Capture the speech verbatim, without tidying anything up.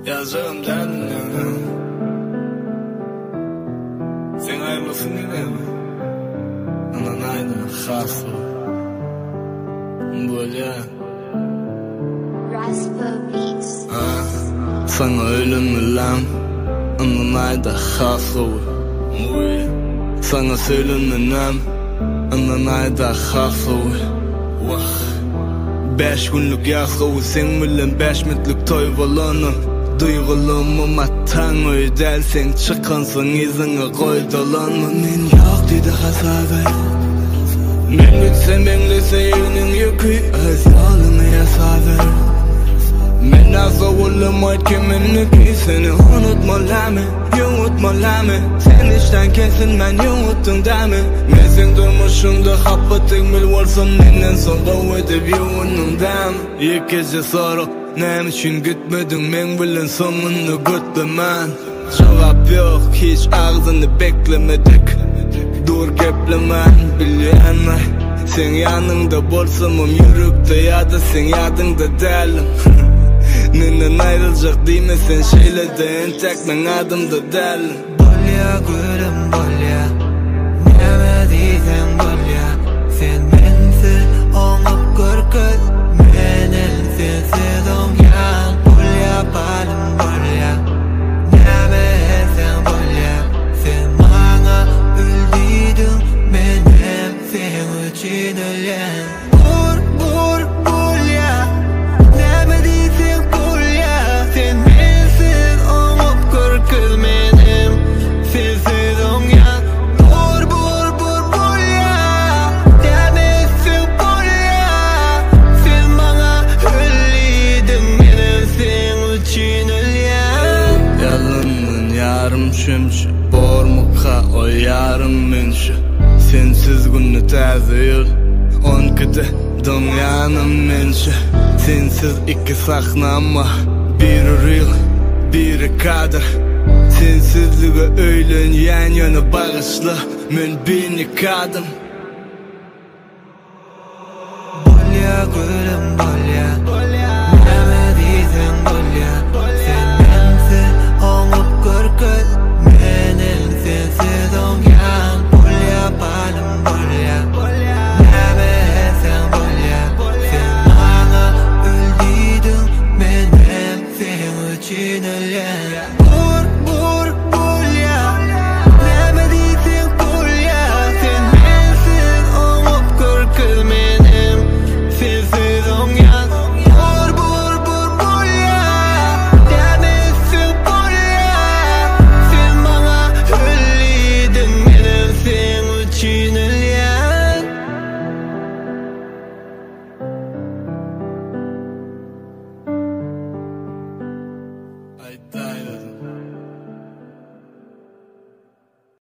Yazığım derdin sen ayrılsın yine mi? Anan aydın khası böyle Raspa Beats. Sana ölüm lan anan aydın khası sana söylenem anan aydın khası beş günlük yağı sen bilen beş mitlik toy bolanı Duygulum atan öydel sen çıkansın izine koy dolanma men yok dedi hasabe men gitse menglese yönün yükü öz yolunu yasaver men asa oğlum ait kiminlik seni unutma lame unutma lame sen işten kesin men unuttun deme men sen durmuşunda happatık mil varsam menden sonra ödep yoğunum dem ilk gece soru nem için gitmedin men bilen sonunu götlemen cevap yok hiç ağzını beklemedik dur geplemen bilyenler sen yanımda bolsamım yürükte ya da sen yadında değilim Nenden ayrılacak değil mi sen şeyle de entek men adımda değilim Bolya gülüm bolya neme diysen bolya sen mensiz onup görküz menen sensiz ongan bolya balım bolya neme sen bolya sen bana öldüydün menem sen için ölen Vur vur bolya neme diysen bolya sen mensiz onup görküz menem sensiz ongan Vur vur vur bolya neme sen bolya sen bana öldüydün menem sen için ölen Yalının yarım şümşü bormuka o yarım münşü sensiz günü taze yıl on kıdı dünyanın menşü sensiz iki sahna ama biri real biri kader sensizliğe öğlen yan yana bağışla men beni kadım Bolya gülüm